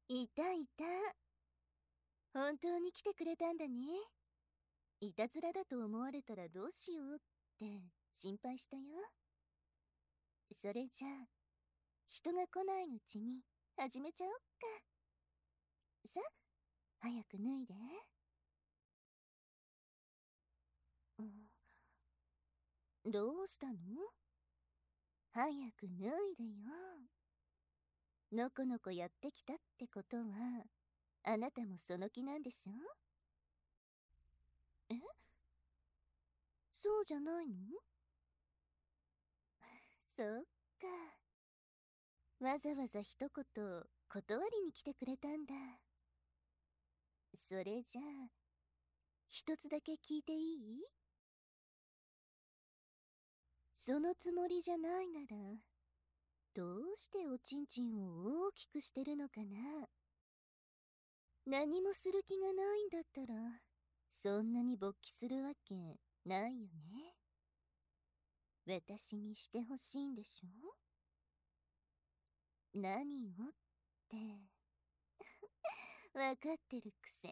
いたいた。本当に来てくれたんだね。いたずらだと思われたらどうしようって心配したよ。それじゃあ、人が来ないうちに始めちゃおっか。さ、早く脱いで。うん、どうしたの？早く脱いでよ。のこのこやってきたってことは、あなたもその気なんでしょ？え？そうじゃないの？そっか。わざわざ一言断りに来てくれたんだ。それじゃあ、一つだけ聞いていい？そのつもりじゃないなら、どうしておちんちんを大きくしてるのかな？何もする気がないんだったら、そんなに勃起するわけないよね。私にしてほしいんでしょ？何をってわかってるくせに。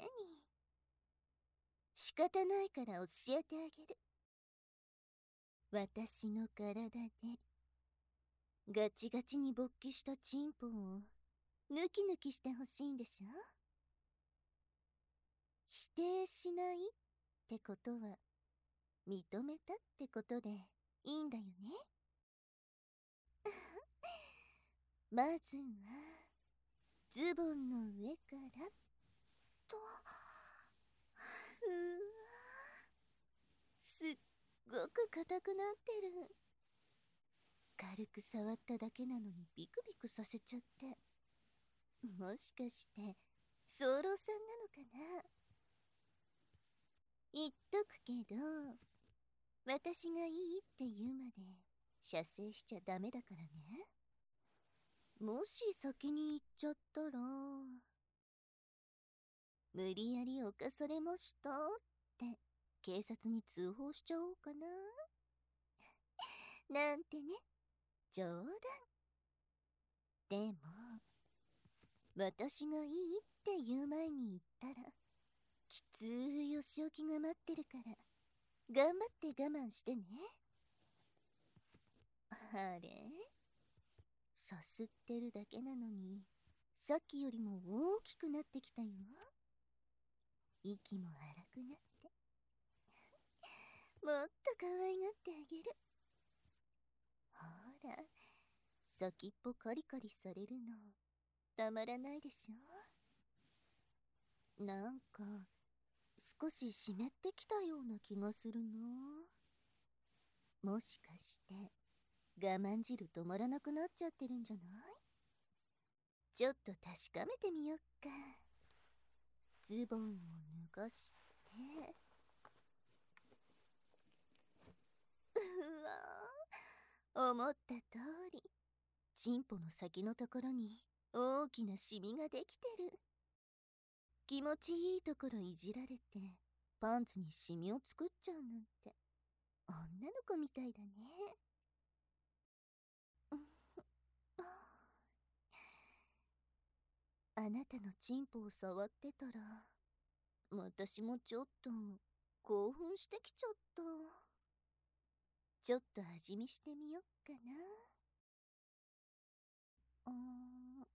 仕方ないから教えてあげる。私の体でガチガチに勃起したチンポをヌキヌキしてほしいんでしょ？否定しないってことは認めたってことでいいんだよね。まずはズボンの上からと。うわ、すっごく硬くなってる。軽く触っただけなのにビクビクさせちゃって。もしかして早漏さんなのかな？言っとくけど、私がいいって言うまで射精しちゃダメだからね。もし先に行っちゃったら、無理やり犯されましたって警察に通報しちゃおうかな。なんてね、冗談。でも、私がいいって言う前に言ったら、きついお仕置きが待ってるから、頑張って我慢してね。あれ？さすってるだけなのに、さっきよりも大きくなってきたよ。息も荒くなって。もっと可愛がってあげる。ほら、先っぽカリカリされるのたまらないでしょ？なんか少し湿ってきたような気がするの。もしかして我慢汁止まらなくなっちゃってるんじゃない？ちょっと確かめてみよっか。ズボンを脱がして、うわー、思った通りチンポの先のところに大きなシミができてる。気持ちいいところいじられてパンツにシミを作っちゃうなんて女の子みたいだね。あなたのチンポを触ってたら、私もちょっと興奮してきちゃった。ちょっと味見してみよっかな。うーん、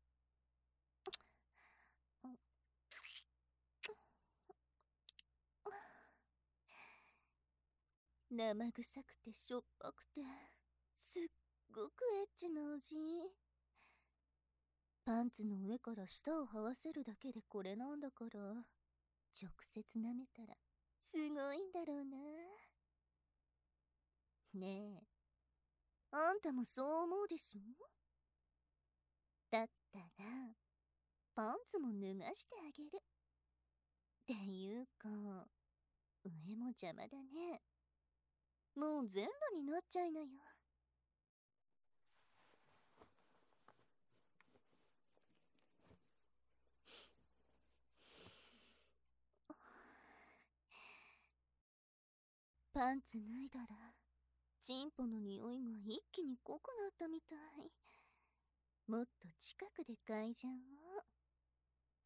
生臭くてしょっぱくてすっごくエッチな味。パンツの上から舌を這わせるだけでこれなんだから、直接舐めたらすごいんだろうな。ねえ、あんたもそう思うでしょ？だったらパンツも脱がしてあげる。っていうか、上も邪魔だね。もう全裸になっちゃいなよ。パンツ脱いだらチンポの匂いが一気に濃くなったみたい。もっと近くで嗅いじゃおう。 うん。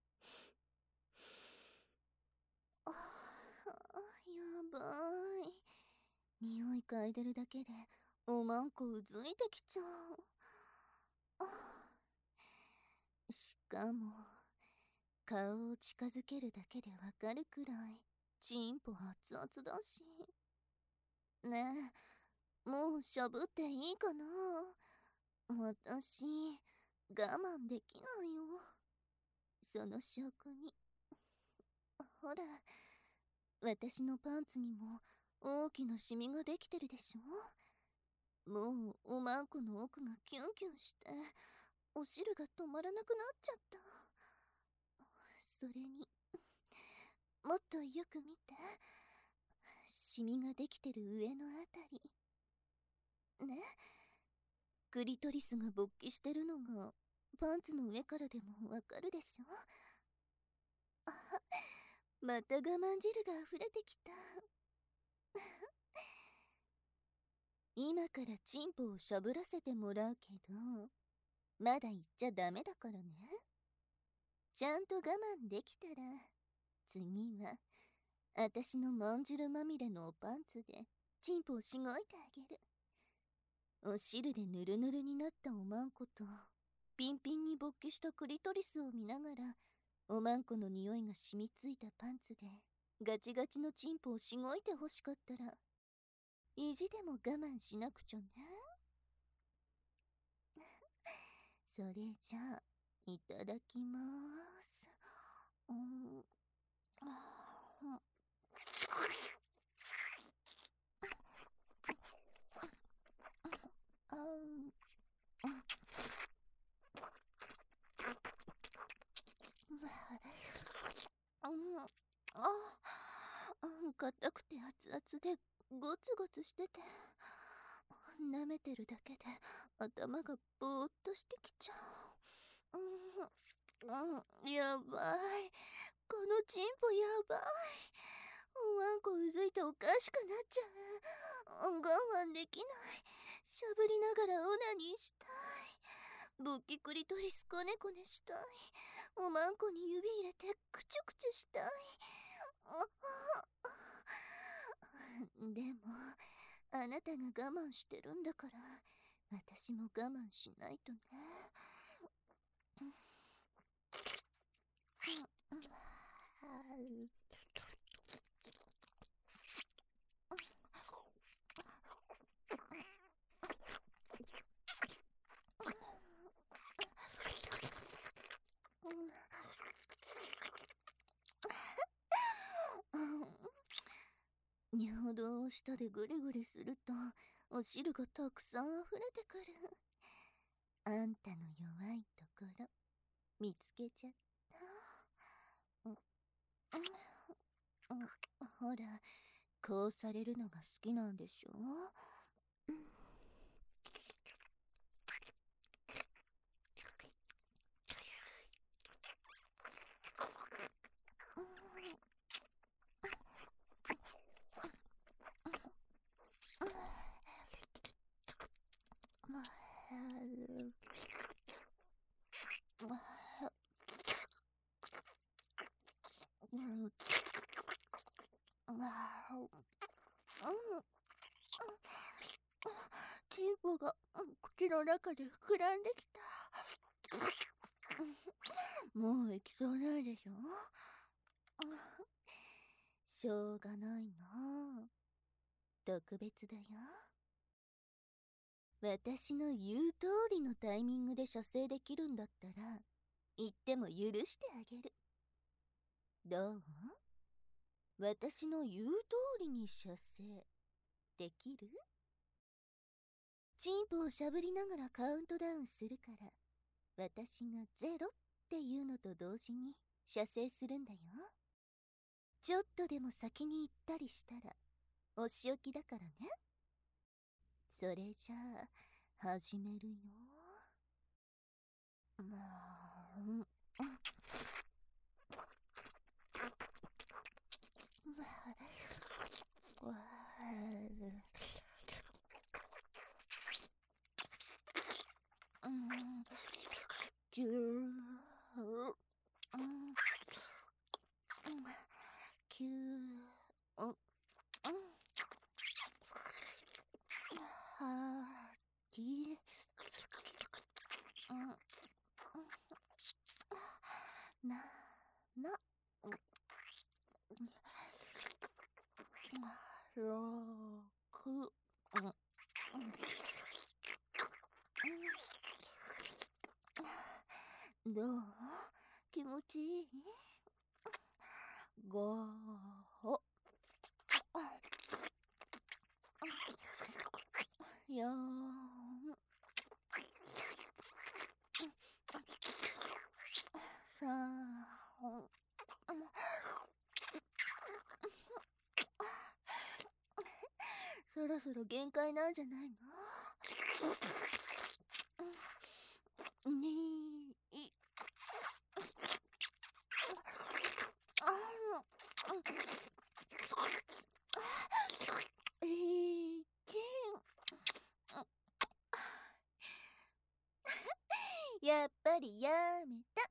あ、やばい。匂い嗅いでるだけでおまんこうずいてきちゃう。しかも顔を近づけるだけでわかるくらいチンポ熱々だし。ねえ、もうしゃぶっていいかな。私我慢できないよ。その証拠に、ほら、私のパンツにも大きなシミができてるでしょ。もうおまんこの奥がキュンキュンしてお汁が止まらなくなっちゃった。それにもっとよく見て、シミができてる上のあたりね、クリトリスが勃起してるのがパンツの上からでもわかるでしょ。あ、また我慢汁が溢れてきた。今からチンポをしゃぶらせてもらうけど、まだ言っちゃダメだからね。ちゃんと我慢できたら、次は私のまんじるまみれのおパンツでチンポをしごいてあげる。お汁でぬるぬるになったおまんことピンピンに勃起したクリトリスを見ながら、おまんこの匂いが染みついたパンツでガチガチのチンポをしごいてほしかったら、意地でも我慢しなくちゃね。それじゃあいただきまーす。うん、硬くて熱々でゴツゴツしてて、舐めてるだけで頭がぼーっとしてきちゃう。やばい。このチンポやばい。おわんこうずいておかしくなっちゃう。我慢できない。しゃぶりながらオナニーしたい。勃起クリトリスコネコネしたい。おまんこに指入れてクチュクチュしたい。でもあなたが我慢してるんだから、私も我慢しないとね。尿道を下でグリグリするとお汁がたくさん溢れてくる。あんたの弱いところ見つけちゃった。ほら、こうされるのが好きなんでしょ。チンポが口の中で膨らんできた。もう行きそうないでしょ。しょうがないな。特別だよ。私の言う通りのタイミングで射精できるんだったら言っても許してあげる。どう？私の言う通りに射精できる？チンポをしゃぶりながらカウントダウンするから、私がゼロっていうのと同時に射精するんだよ。ちょっとでも先に行ったりしたらお仕置きだからね。それじゃあ始めるよ。ぎゅー 6、どう？気持ちいい？5、4、3、そろそろ限界なんじゃないの？2、1、やっぱりやめた。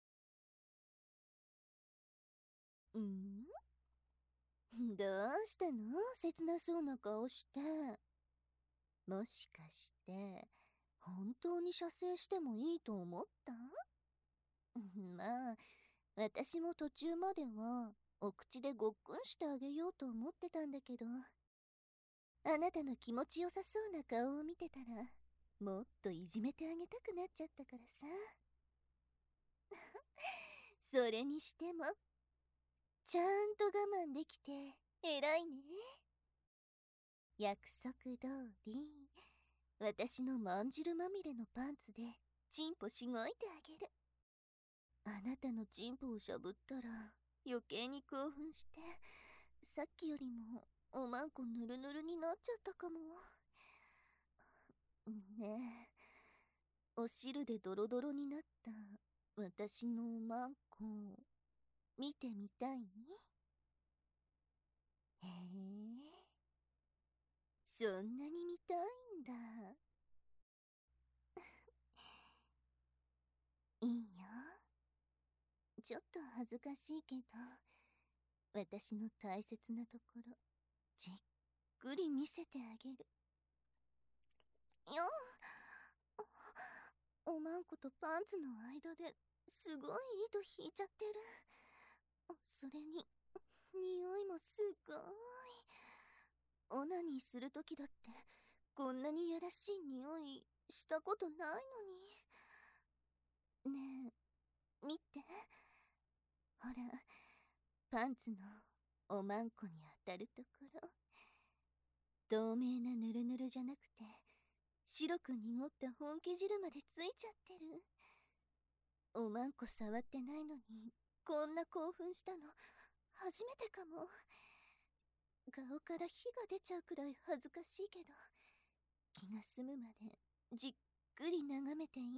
ん？どうしたの？切なそうな顔して。もしかして本当に射精してもいいと思った？まあ私も途中まではお口でごっくんしてあげようと思ってたんだけど、あなたの気持ちよさそうな顔を見てたらもっといじめてあげたくなっちゃったからさ。それにしてもちゃんと我慢できて偉いね。約束通り私のまんじるまみれのパンツでチンポしごいてあげる。あなたのチンポをしゃぶったら余計に興奮してさっきよりもおまんこぬるぬるになっちゃったかも。ねえ、お汁でドロドロになった私のおまんこ見てみたい？へえ、そんなに見たいんだ。いいよ。ちょっと恥ずかしいけど私の大切なところじっくり見せてあげるよ。おまんことパンツの間ですごい糸引いちゃってる。それに匂いもすごい。オナニーするときだってこんなにやらしい匂いしたことないのに。ねえ見て、ほらパンツのおまんこに当たるところ、透明なぬるぬるじゃなくて白く濁った本気汁までついちゃってる。おまんこ触ってないのにこんな興奮したの初めてかも。顔から火が出ちゃうくらい恥ずかしいけど気が済むまでじっくり眺めていいよ。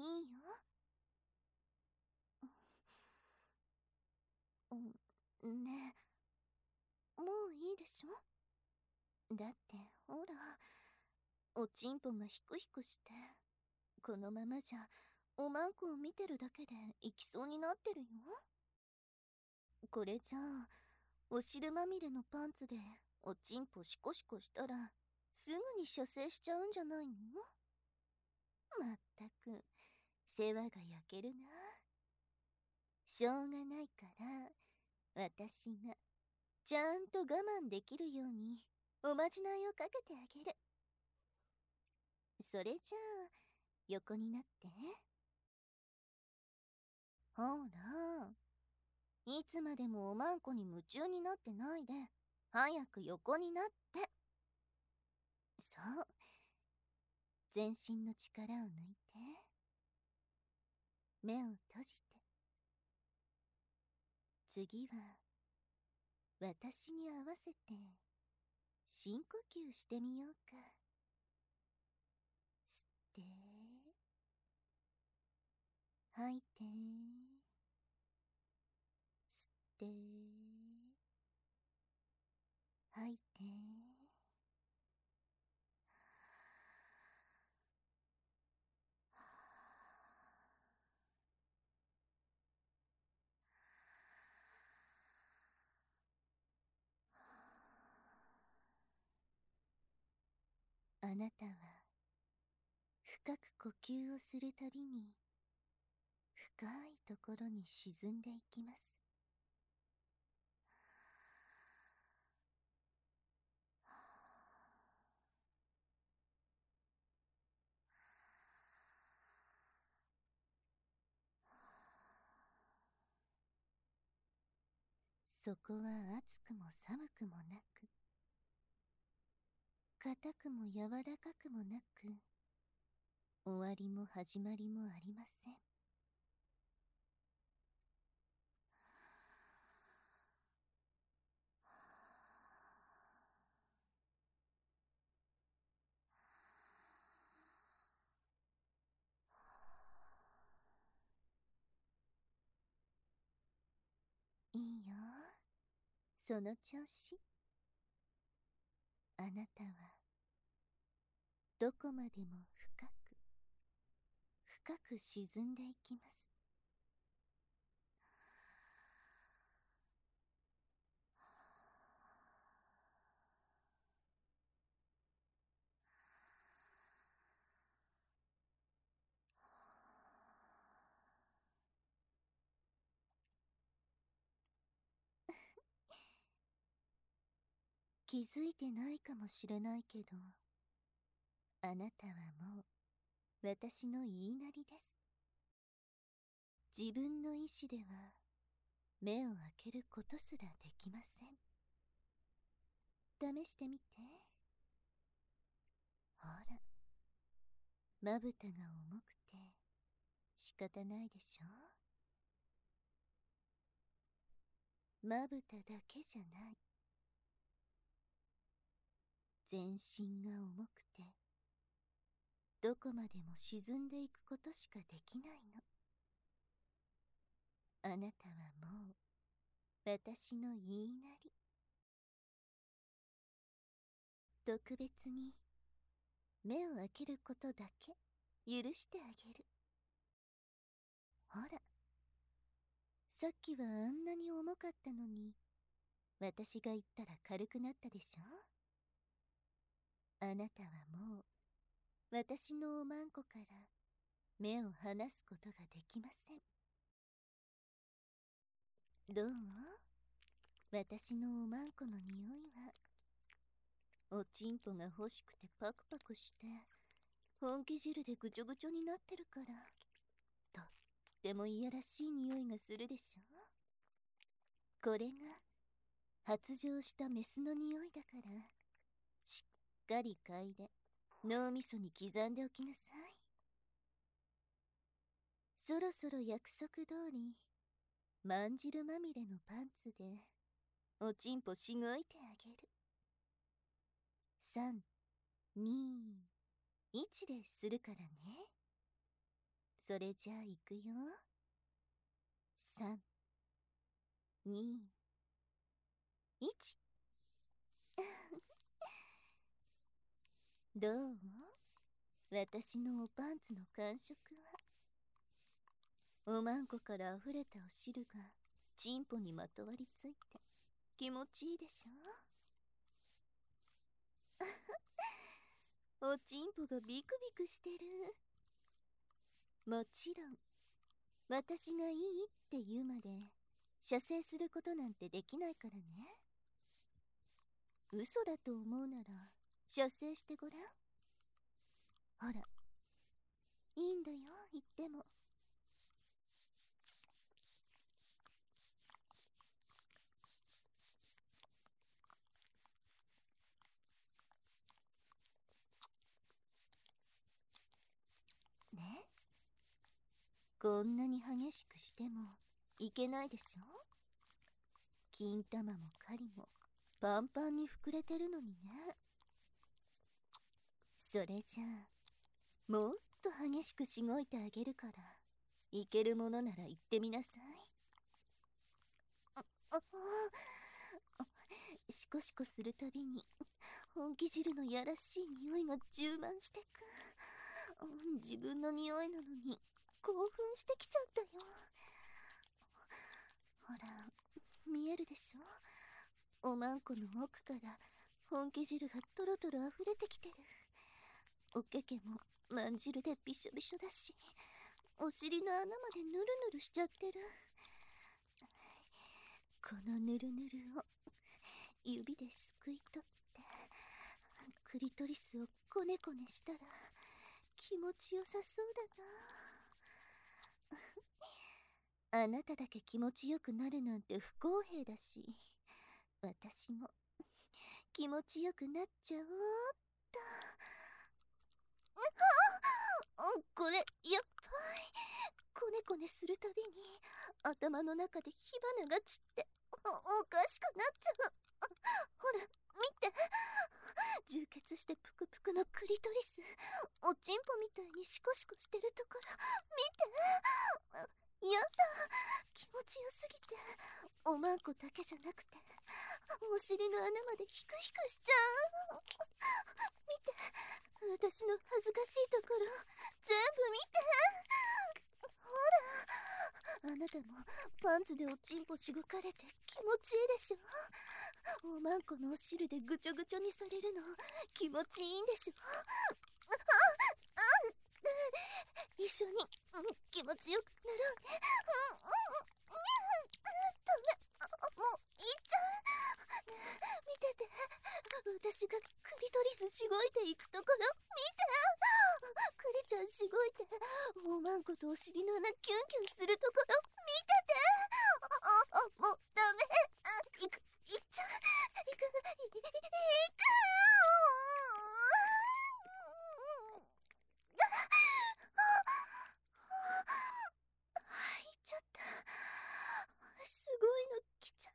ねえ、もういいでしょ？だってほらおちんぽがヒクヒクしてこのままじゃおまんこを見てるだけでいきそうになってるよ。これじゃあお汁まみれのパンツでおちんぽシコシコしたらすぐに射精しちゃうんじゃないの？まったく世話が焼けるな。しょうがないから私がちゃんと我慢できるようにおまじないをかけてあげる。それじゃあ横になって。ほらいつまでもおまんこに夢中になってないで早く横になって。そう、全身の力を抜いて目を閉じて。次は私に合わせて深呼吸してみようか。吸って吐いて、吸って吐いて。あなたは深く呼吸をするたびに深いところに沈んでいきます。 そこは熱くも寒くもなく、硬くも柔らかくもなく、終わりも始まりもありません。いいよ、その調子。あなたはどこまでも深く深く沈んでいきます。気づいてないかもしれないけど、あなたはもう私の言いなりです。自分の意志では目を開けることすらできません。試してみて。ほら、まぶたが重くて仕方ないでしょ。まぶただけじゃない。全身が重くてどこまでも沈んでいくことしかできないの。あなたはもう私の言いなり。特別に目を開けることだけ許してあげる。ほら、さっきはあんなに重かったのに、私が言ったら軽くなったでしょ。あなたはもう私のおまんこから目を離すことができません。どう？私のおまんこの匂いは。おちんぽが欲しくてパクパクして本気汁でぐちょぐちょになってるから、とってもいやらしい匂いがするでしょ。これが発情したメスの匂いだから、しっかり嗅いで脳みそに刻んでおきなさい。そろそろ約束通りまんじるまみれのパンツでおちんぽしごいてあげる。3、2、1でするからね。それじゃあいくよ。3、2、1。どう？私のおパンツの感触は。おまんこから溢れたお汁がチンポにまとわりついて気持ちいいでしょ。おちんぽがビクビクしてる。もちろん私がいいって言うまで射精することなんてできないからね。嘘だと思うなら射精してごらん。ほら、いいんだよ言っても。ね、こんなに激しくしてもいけないでしょ。金玉も狩りもパンパンに膨れてるのにね。それじゃあもっと激しくしごいてあげるから、いけるものなら言ってみなさい。シコシコするたびに本気汁のやらしい匂いが充満してく。自分の匂いなのに興奮してきちゃったよ。ほら、見えるでしょ。おまんこの奥から本気汁がトロトロ溢れてきてる。おけけもまん汁でびしょびしょだし、お尻の穴までぬるぬるしちゃってる。このぬるぬるを指ですくい取ってクリトリスをコネコネしたら気持ちよさそうだな。 あなただけ気持ちよくなるなんて不公平だし、私も気持ちよくなっちゃおうっと。これやっぱりコネコネするたびに頭の中で火花が散っておかしくなっちゃう。ほら見て、充血してプクプクのクリトリス、おちんぽみたいにシコシコしてるところ見て。やだ、気持ちよすぎておまんこだけじゃなくてお尻の穴までヒクヒクしちゃう。見て、私の恥ずかしいところ全部見て。ほら、あなたもパンツでおちんぽしごかれて気持ちいいでしょ。おまんこのお汁でぐちょぐちょにされるの気持ちいいんでしょ。一緒に気持ちよくなろうね。ダメ、もういっちゃう。見てて、私がクリトリスしごいていくところ見て。クリちゃんしごいておまんことお尻の穴キュンキュンするところ見てて。もうダメ、いっちゃう。いく。入っちゃった。すごいの来ちゃった。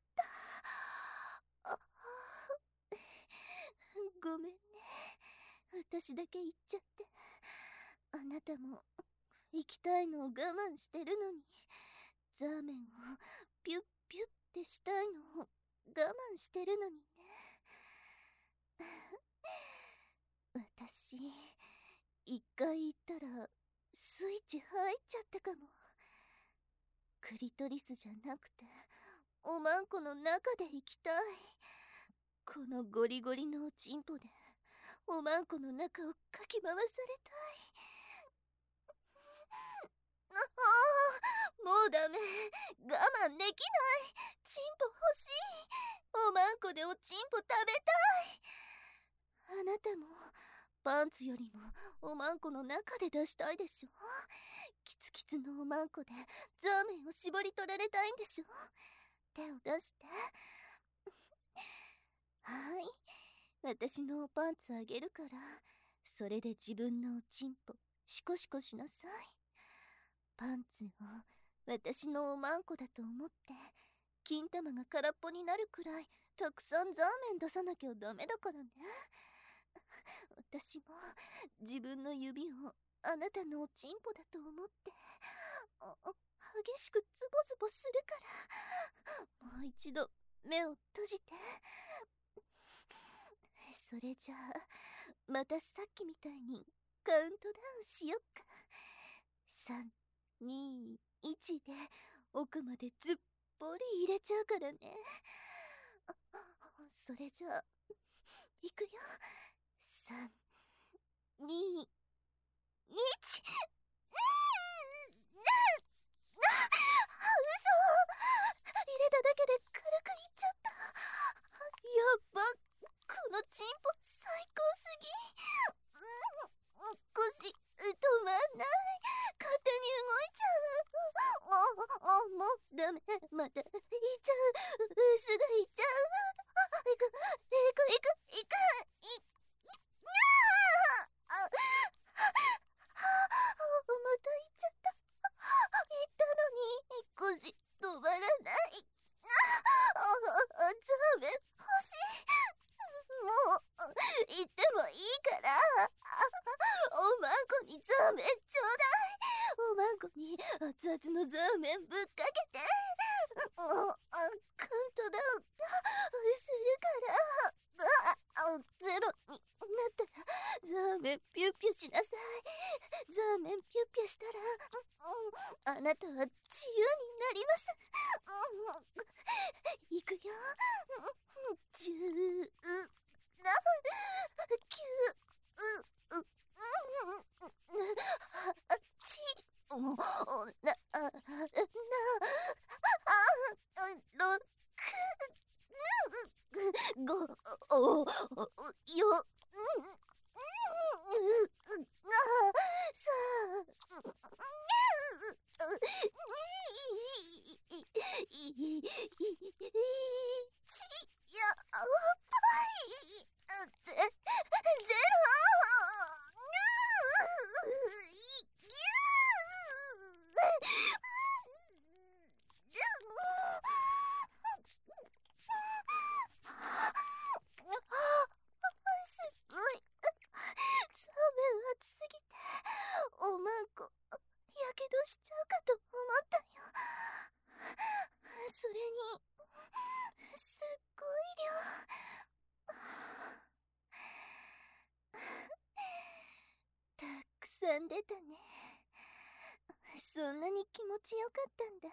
ごめんね、私だけ行っちゃって。あなたも行きたいのを我慢してるのに、ザーメンをピュッピュッってしたいのを我慢してるのにね。私一回行ったらスイッチ入っちゃったかも。クリトリスじゃなくておまんこの中で行きたい。このゴリゴリのおちんぽでおまんこの中をかき回されたい。もうダメ、我慢できない。チンポ欲しい。おまんこでおちんぽ食べたい。あなたもパンツよりもおまんこの中で出したいでしょ。キツキツのおまんこでザーメンを絞り取られたいんでしょ。手を出して。はい、私のおパンツあげるから、それで自分のおちんぽシコシコしなさい。パンツを私のおまんこだと思って金玉が空っぽになるくらいたくさんザーメン出さなきゃダメだからね。私も自分の指をあなたのおちんぽだと思って激しくズボズボするから。もう一度目を閉じて。それじゃあまたさっきみたいにカウントダウンしよっか。3、2、1で奥までずっぽり入れちゃうからね。それじゃあいくよ。3、2、1。嘘、入れただけで軽くいっちゃった。やば、このチンポ最高すぎ。腰止まんない。勝手に動いちゃう。もうダメ、またいっちゃう。すぐいっちゃう。いく。またいっちゃった。言ったのに腰止まらない。ザーメン欲しい。もう言ってもいいから。おまんこにザーメンちょうだい。おまんこに熱々のザーメンぶっかけて。カウントダウンするから。ゼロになったらザーメンピュッピュしなさい。ザーメンピュッピュしたらあなたは自由になります。いくよ。10、9、8、5、4、さあ、 浮かんでたね。そんなに気持ちよかったんだ。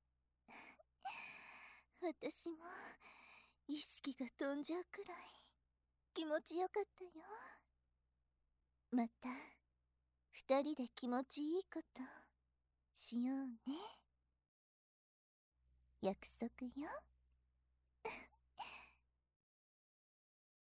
私も意識が飛んじゃうくらい気持ちよかったよ。また二人で気持ちいいことしようね。約束よ。